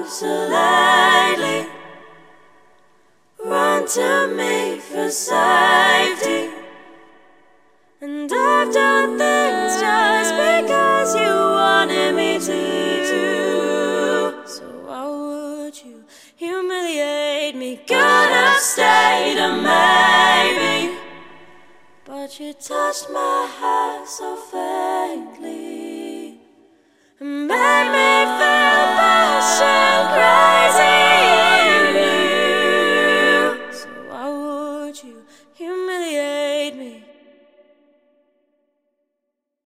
so lightly. Run to me for safety. And I've done things just because you wanted me to. So why would you humiliate me? Could have stayed a maybe, but you touched my heart so faintly.